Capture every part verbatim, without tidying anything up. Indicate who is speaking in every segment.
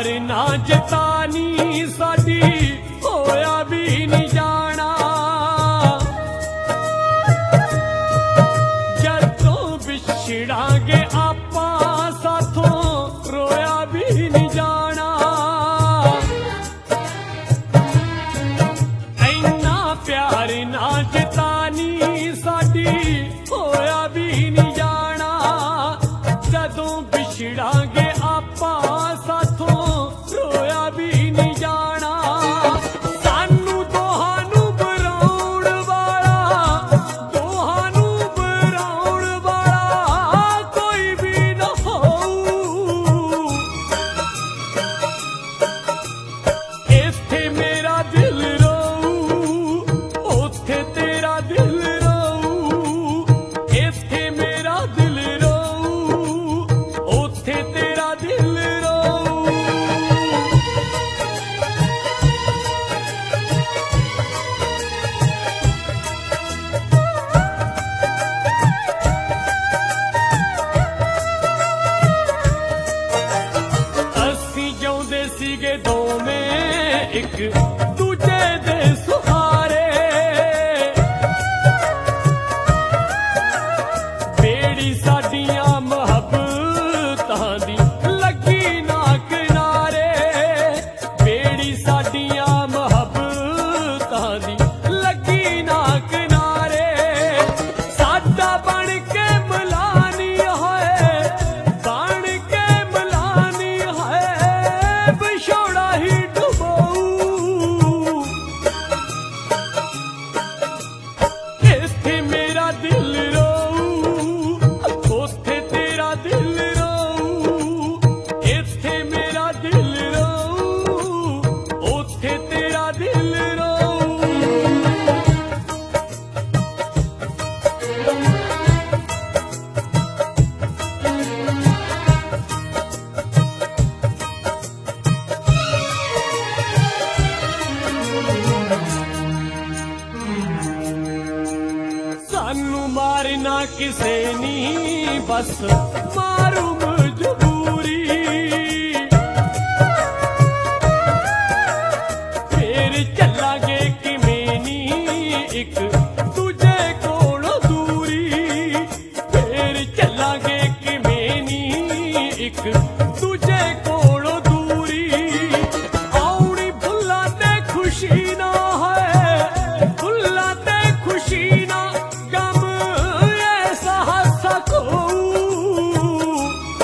Speaker 1: प्यार ना जतानी साडी होया भी नहीं जाना। जदों बिछड़ांगे आपां साथों रोया भी नहीं जाना। इन्ना प्यार ना जतानी साडी होया भी नहीं जाना। जदों बिछड़ांगे आपां साथों रोया भी नहीं जाना। सानू दोहां नूं बराउण वाला दोहां नूं बराउण वाला कोई भी ना होऊ। इत्थे मेरा दिल रोऊ उत्थे तेरा दिल रोऊ। इत्थे मेरा दिल रोऊ उत्थे तेरा दिल रोऊ। असीं जिउंदे सीगे दोवें इक दूजे दे सहारे। बेड़ी साडियां मुहब्बतां दी लगी ना किनारे। बेड़ी साडियां मुहब्बतां दी लगी ना किनारे। साडा बन के मलानी है बन के मलानी है विछोड़ा ही डुबोऊ। इत्थे मेरा दिल रोऊ उत्थे तेरा दिल रोऊ। इत्थे मेरा दिल रोऊ उत्थे तेरा दिल रोऊ। सानू मारना किसे नी बस मारू मजबूरी। फिर चलांगे किवें नी एक दूजे कोलों दूरी। फिर चलांगे किवें नी एक दूजे कोलों दूरी। आउणी भुल्लां ते खुशी ना है भुल्लां ते खुशी ना गम ऐसा हासा कोऊ।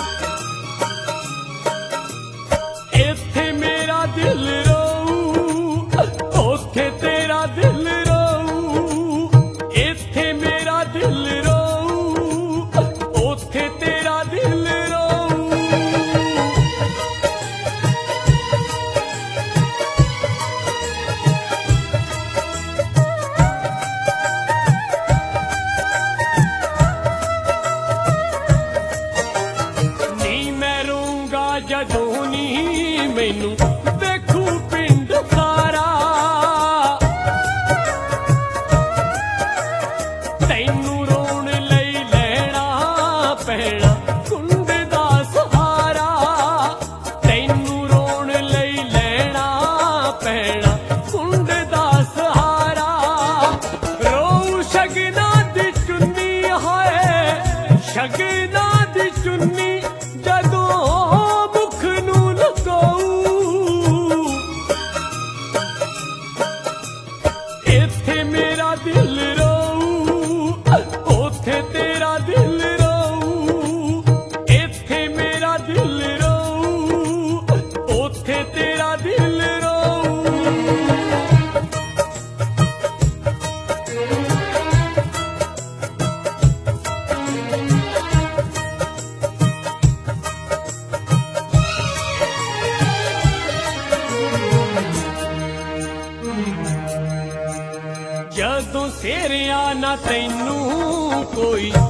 Speaker 1: इत्थे मेरा दिल रोऊ उत्थे तेरा दिल रोऊ। इत्थे मेरा दिल रोऊ उत्थे तेरा दिल रोऊ। नी मैं रोऊंगा जदों नी मैनू देखू पिंड सारा। तैनू रोण लई लैना पैना कुंड दा सहारा। तैनू रोण लई लैना पैना कुंड दा सहारा। रोऊ शगना दी चुन्नी है शगना दी चुन्नी जदों मुख नूं लुकाऊ। इत्थे मेरा दिल रोऊ उत्थे तेरा दिल रोऊ। इत्थे मेरा दिल रोऊ उत्थे तेरा दिल रोऊ। जदों सेरिया ना तैनू कोई